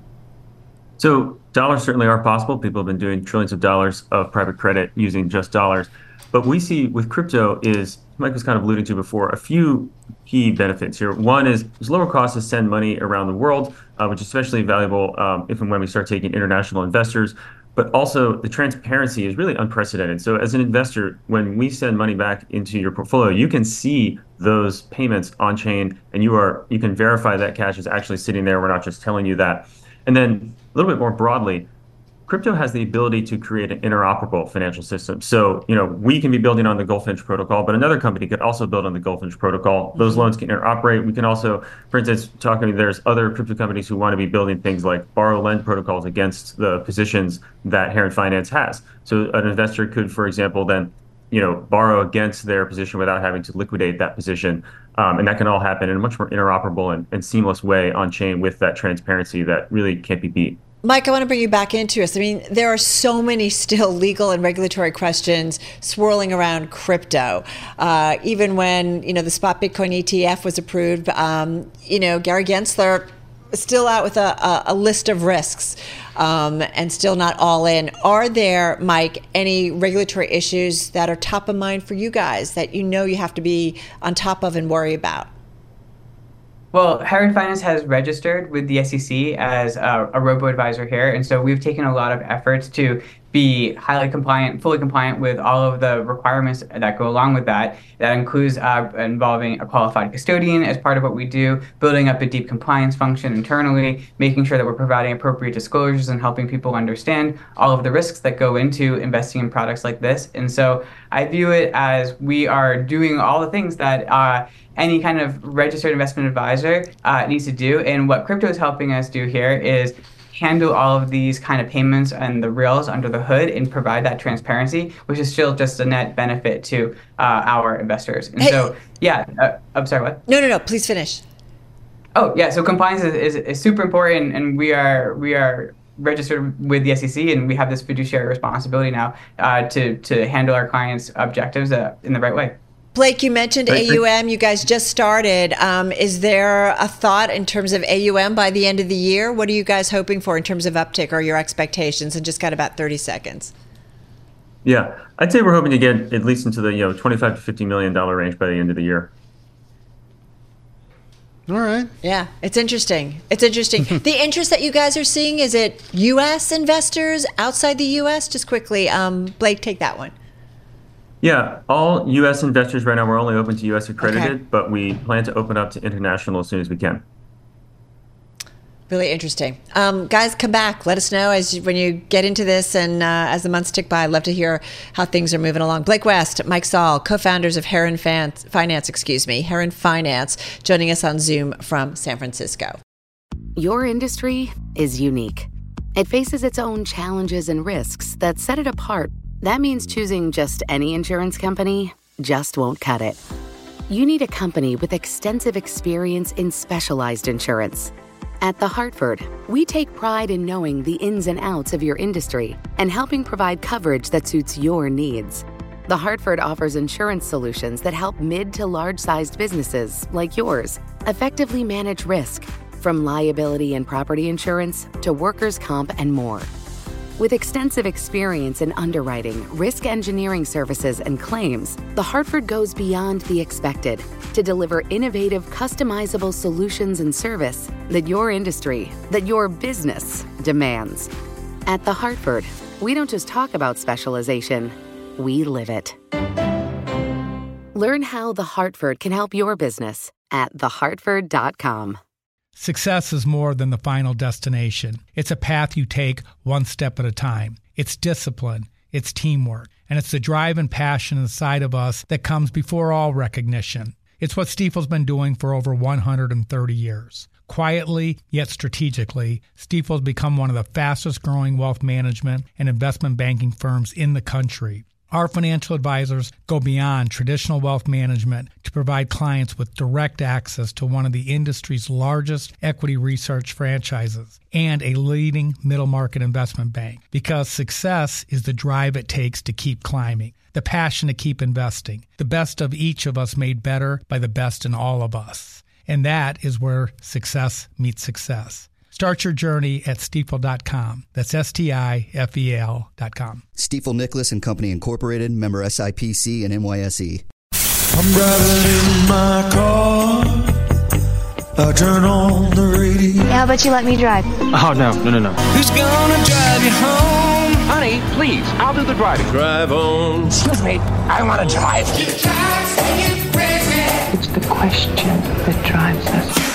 So dollars certainly are possible. People have been doing trillions of dollars of private credit using just dollars. But what we see with crypto is, Mike was kind of alluding to before, a few key benefits here. One is there's lower costs to send money around the world, uh, which is especially valuable um, if and when we start taking international investors. But also the transparency is really unprecedented. So as an investor, when we send money back into your portfolio, you can see those payments on chain, and you are you can verify that cash is actually sitting there. We're not just telling you that. And then a little bit more broadly, crypto has the ability to create an interoperable financial system. So, you know, we can be building on the Goldfinch protocol, but another company could also build on the Goldfinch protocol. Those loans can interoperate. We can also, for instance, talking, there's other crypto companies who want to be building things like borrow lend protocols against the positions that Heron Finance has. So an investor could, for example, then, you know, borrow against their position without having to liquidate that position. Um, and that can all happen in a much more interoperable and, and seamless way on chain with that transparency that really can't be beat. Mike, I want to bring you back into us. I mean, there are so many still legal and regulatory questions swirling around crypto. Uh, even when, you know, the spot Bitcoin E T F was approved, um, you know, Gary Gensler is still out with a, a, a list of risks um, and still not all in. Are there, Mike, any regulatory issues that are top of mind for you guys that you know you have to be on top of and worry about? Well, Heron Finance has registered with the S E C as a, a robo-advisor here, and so we've taken a lot of efforts to be highly compliant, fully compliant with all of the requirements that go along with that. That includes uh, involving a qualified custodian as part of what we do, building up a deep compliance function internally, making sure that we're providing appropriate disclosures and helping people understand all of the risks that go into investing in products like this. And so I view it as we are doing all the things that uh, any kind of registered investment advisor uh, needs to do. And what crypto is helping us do here is handle all of these kind of payments and the rails under the hood and provide that transparency, which is still just a net benefit to uh, our investors. And Hey. so, yeah, uh, I'm sorry, what? No, no, no. Please finish. Oh, yeah. So compliance is, is, is super important, and we are we are registered with the S E C, and we have this fiduciary responsibility now uh, to to handle our clients' objectives uh, in the right way. Blake, you mentioned Right. A U M. You guys just started. Um, is there a thought in terms of A U M by the end of the year? What are you guys hoping for in terms of uptick or your expectations? And just got about thirty seconds. Yeah, I'd say we're hoping to get at least into the you know twenty-five to fifty million dollar range by the end of the year. All right. Yeah, it's interesting. It's interesting. The interest that you guys are seeing, is it U S investors, outside the U S? Just quickly, um, Blake, take that one. Yeah, all U S investors right now, we're only open to U S accredited, Okay. but we plan to open up to international as soon as we can. Really interesting. Um, guys, come back. Let us know as you, when you get into this, and uh, as the months tick by. I'd love to hear how things are moving along. Blake West, Mike Saul, co-founders of Heron Fan- Finance, excuse me, Heron Finance, joining us on Zoom from San Francisco. Your industry is unique. It faces its own challenges and risks that set it apart. That means choosing just any insurance company just won't cut it. You need a company with extensive experience in specialized insurance. At The Hartford, we take pride in knowing the ins and outs of your industry and helping provide coverage that suits your needs. The Hartford offers insurance solutions that help mid to large-sized businesses like yours effectively manage risk, from liability and property insurance to workers' comp and more. With extensive experience in underwriting, risk engineering services, and claims, The Hartford goes beyond the expected to deliver innovative, customizable solutions and service that your industry, that your business demands. At The Hartford, we don't just talk about specialization, we live it. Learn how The Hartford can help your business at the hartford dot com. Success is more than the final destination. It's a path you take one step at a time. It's discipline, it's teamwork, and it's the drive and passion inside of us that comes before all recognition. It's what Stifel's been doing for over one hundred thirty years. Quietly, yet strategically, Stifel's become one of the fastest growing wealth management and investment banking firms in the country. Our financial advisors go beyond traditional wealth management to provide clients with direct access to one of the industry's largest equity research franchises and a leading middle market investment bank. Because success is the drive it takes to keep climbing, the passion to keep investing, the best of each of us made better by the best in all of us. And that is where success meets success. Start your journey at stifel dot com. That's S T I F E L dot com. Stifel Nicholas and Company Incorporated, member S I P C and N Y S E. I'm driving in my car. I turn on the radio. How about you let me drive? Oh, no, no, no, no. Who's gonna drive you home? Honey, please, I'll do the driving. Drive on. Excuse me, I want to drive. It's the question that drives us.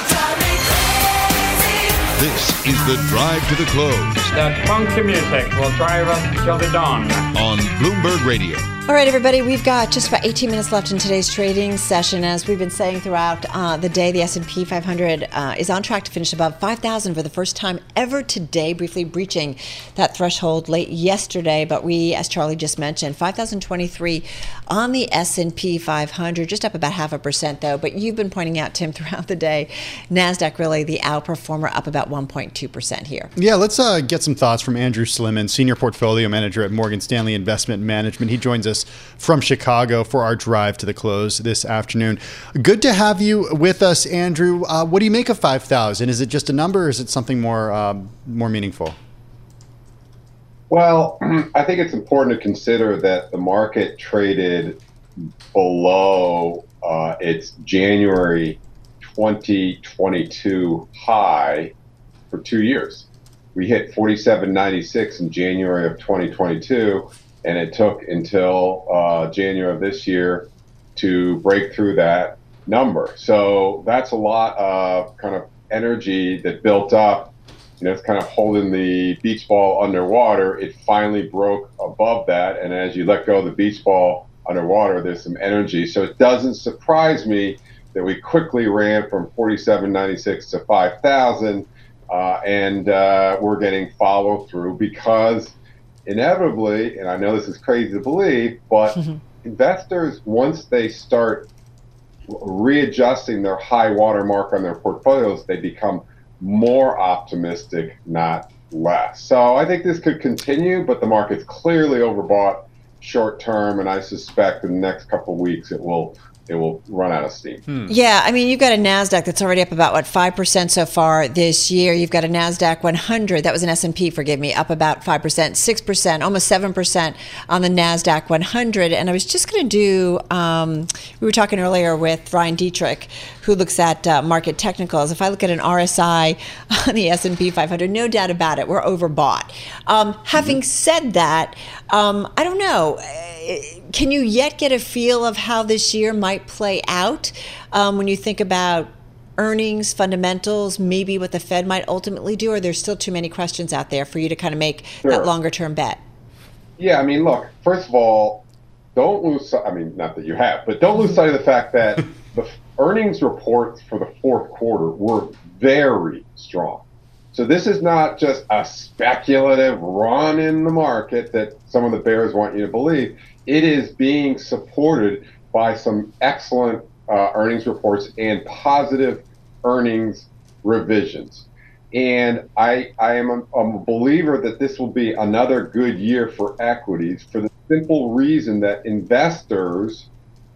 This is the Drive to the Close. That funky music will drive us till the dawn. On Bloomberg Radio. All right, everybody, we've got just about eighteen minutes left in today's trading session. As we've been saying throughout uh, the day, the S and P five hundred uh, is on track to finish above five thousand for the first time ever today, briefly breaching that threshold late yesterday. But we, as Charlie just mentioned, five thousand twenty-three on the S and P five hundred, just up about half a percent, though. But you've been pointing out, Tim, throughout the day, NASDAQ really the outperformer, up about one point two percent here. Yeah, let's uh, get some thoughts from Andrew Sliman, Senior Portfolio Manager at Morgan Stanley Investment Management. He joins us from Chicago for our Drive to the Close this afternoon. Good to have you with us, Andrew. Uh, what do you make of five thousand? Is it just a number, or is it something more um, more meaningful? Well, I think it's important to consider that the market traded below uh, its January twenty twenty-two high for two years. We hit forty-seven ninety-six in January of twenty twenty-two, and it took until uh, January of this year to break through that number. So that's a lot of kind of energy that built up. You know, it's kind of holding the beach ball underwater. It finally broke above that, and as you let go of the beach ball underwater, there's some energy. So it doesn't surprise me that we quickly ran from forty-seven ninety-six to five thousand. uh, and uh, we're getting follow through because inevitably, and I know this is crazy to believe, but investors, once they start readjusting their high water mark on their portfolios, they become more optimistic, not less. So I think this could continue, but the market's clearly overbought short term, and I suspect in the next couple of weeks it will it will run out of steam. Hmm. Yeah, I mean, you've got a NASDAQ that's already up about, what, five percent so far this year. You've got a NASDAQ one hundred, that was an S and P, forgive me, up about five percent, six percent, almost seven percent on the NASDAQ one hundred. And I was just going to do, um, we were talking earlier with Ryan Dietrich, who looks at uh, market technicals. If I look at an R S I on the S and P five hundred, no doubt about it, we're overbought. Um, having mm-hmm. said that, um, I don't know, can you yet get a feel of how this year might play out um, when you think about earnings, fundamentals, maybe what the Fed might ultimately do, or there's still too many questions out there for you to kind of make Sure. that longer term bet? Yeah, I mean, look, first of all, don't lose, I mean, not that you have, but don't lose sight of the fact that the earnings reports for the fourth quarter were very strong. So this is not just a speculative run in the market that some of the bears want you to believe. It is being supported by some excellent uh, earnings reports and positive earnings revisions. And I, I am a, I'm a believer that this will be another good year for equities for the simple reason that investors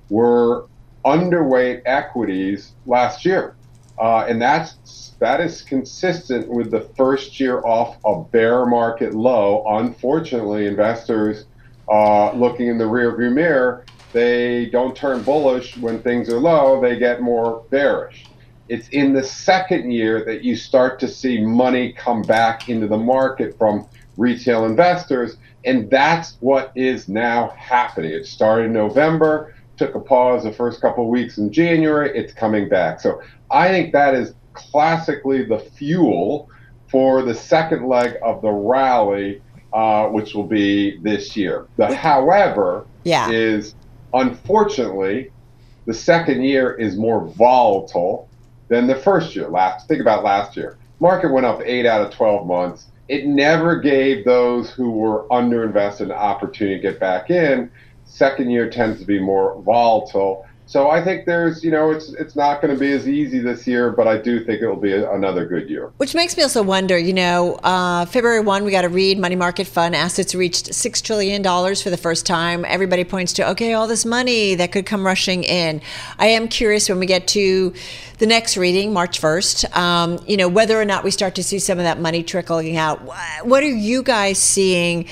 were underweight equities last year. Uh, and that's that is consistent with the first year off a bear market low. Unfortunately, investors uh, looking in the rearview mirror, they don't turn bullish when things are low, they get more bearish. It's in the second year that you start to see money come back into the market from retail investors, and that's what is now happening. It started in November, took a pause the first couple of weeks in January, it's coming back. So I think that is classically the fuel for the second leg of the rally, uh, which will be this year. The however yeah. is, unfortunately, the second year is more volatile than the first year. Last, think about last year. Market went up eight out of twelve months. It never gave those who were underinvested an opportunity to get back in. Second year tends to be more volatile. So I think there's, you know, it's it's not going to be as easy this year, but I do think it'll be a, another good year. Which makes me also wonder, you know, uh, February first, we got to read money market fund assets reached six trillion dollars for the first time. Everybody points to, okay, all this money that could come rushing in. I am curious when we get to the next reading, March first, um, you know, whether or not we start to see some of that money trickling out. What are you guys seeing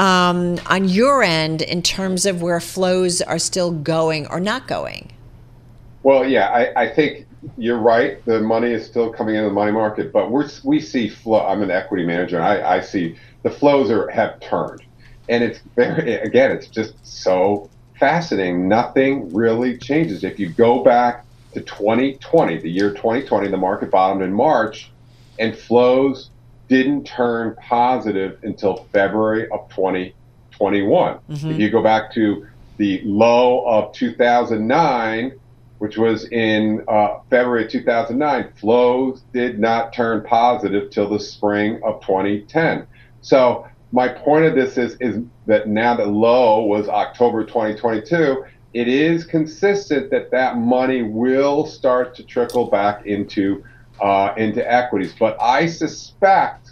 um, on your end in terms of where flows are still going or not going? Well, yeah, I, I think you're right. The money is still coming into the money market, but we're, we see flow. I'm an equity manager, and I, I see the flows are have turned. And it's very, again, it's just so fascinating. Nothing really changes. If you go back to twenty twenty, the year twenty twenty, the market bottomed in March, and flows didn't turn positive until February of twenty twenty-one. Mm-hmm. If you go back to the low of two thousand nine, which was in uh, February two thousand nine, flows did not turn positive till the spring of twenty ten. So my point of this is, is that now the low was October twenty twenty-two, it is consistent that that money will start to trickle back into uh, into equities. But I suspect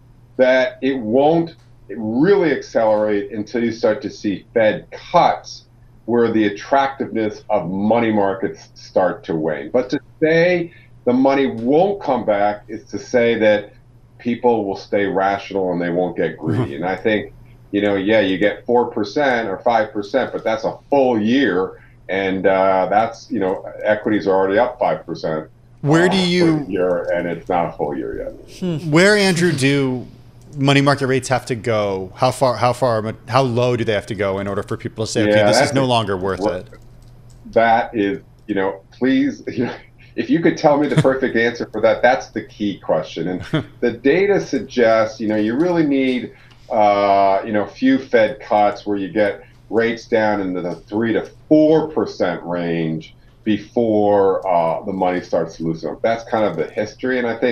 that it won't really accelerate until you start to see Fed cuts, where the attractiveness of money markets start to wane. But to say the money won't come back is to say that people will stay rational and they won't get greedy. And I think, you know, yeah, you get four percent or five percent, but that's a full year. And uh, that's, you know, equities are already up five percent. Where do you... Uh, year, and it's not a full year yet. Where, Andrew, do money market rates have to go? How far, how far, how low do they have to go in order for people to say, okay, Yeah, this that's is no a- longer worth it? That is, you know, please, you know, if you could tell me the perfect answer for that, that's the key question. And the data suggests, you know, you really need, uh, you know, a few Fed cuts where you get rates down into the three to four percent range before uh, the money starts to loosen up. That's kind of the history. And I think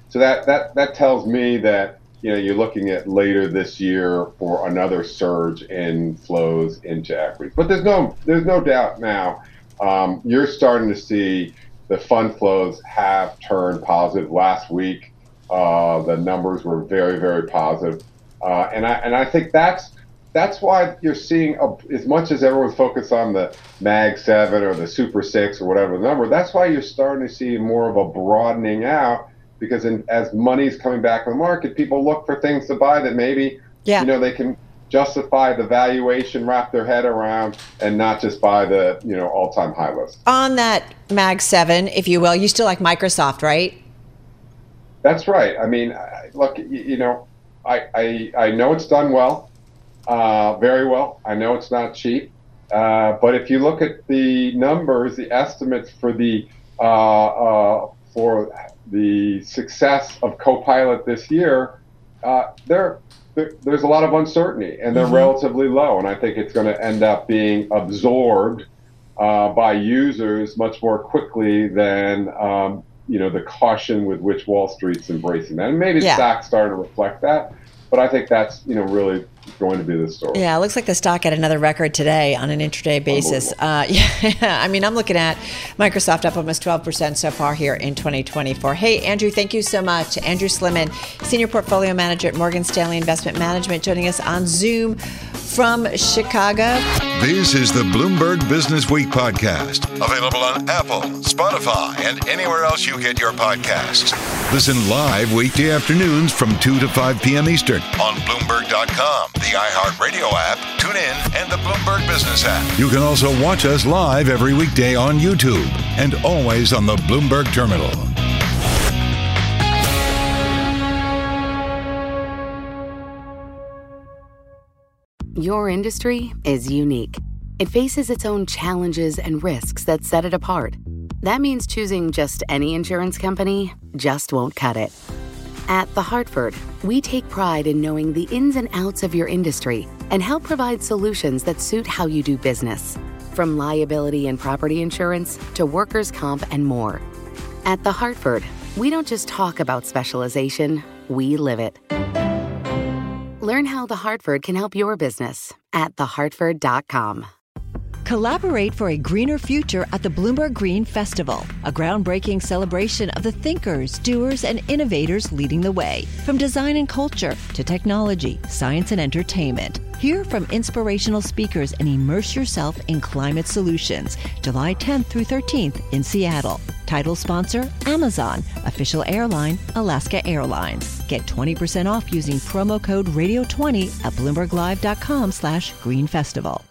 So that, that, that tells me that, you know, you're looking at later this year for another surge in flows into equities. But there's no there's no doubt now, um, you're starting to see the fund flows have turned positive. Last week, uh, the numbers were very, very positive. Uh, and I and I think that's that's why you're seeing, a, as much as everyone's focused on the Mag seven or the Super six or whatever the number, that's why you're starting to see more of a broadening out. Because in, as money's coming back in the market, people look for things to buy that maybe, yeah. you know, they can justify the valuation, wrap their head around, and not just buy the, you know, all-time high list. On that Mag seven, if you will, you still like Microsoft, right? That's right. I mean, look, you, you know, I, I I know it's done well, uh, very well. I know it's not cheap. Uh, but if you look at the numbers, the estimates for the uh, uh, for the success of Copilot this year, uh, there, there, there's a lot of uncertainty, and they're mm-hmm. relatively low. And I think it's going to end up being absorbed uh, by users much more quickly than um, you know the caution with which Wall Street's embracing that. And maybe yeah. stocks starting to reflect that, but I think that's you know really going to be the story. Yeah, it looks like the stock had another record today on an intraday basis. Uh, yeah, I mean, I'm looking at Microsoft up almost twelve percent so far here in twenty twenty-four. Hey, Andrew, thank you so much. Andrew Sliman, Senior Portfolio Manager at Morgan Stanley Investment Management, joining us on Zoom from Chicago. This is the Bloomberg Business Week podcast, available on Apple, Spotify, and anywhere else you get your podcasts. Listen live weekday afternoons from two to five p.m. Eastern on Bloomberg dot com, the iHeartRadio app, TuneIn, and the Bloomberg Business app. You can also watch us live every weekday on YouTube and always on the Bloomberg Terminal. Your industry is unique. It faces its own challenges and risks that set it apart. That means choosing just any insurance company just won't cut it. At The Hartford, we take pride in knowing the ins and outs of your industry and help provide solutions that suit how you do business, from liability and property insurance to workers' comp and more. At The Hartford, we don't just talk about specialization, we live it. Learn how The Hartford can help your business at the hartford dot com. Collaborate for a greener future at the Bloomberg Green Festival, a groundbreaking celebration of the thinkers, doers, and innovators leading the way. From design and culture to technology, science, and entertainment. Hear from inspirational speakers and immerse yourself in climate solutions. July tenth through thirteenth in Seattle. Title sponsor, Amazon. Official airline, Alaska Airlines. Get twenty percent off using promo code radio twenty at bloomberg live dot com slash green festival.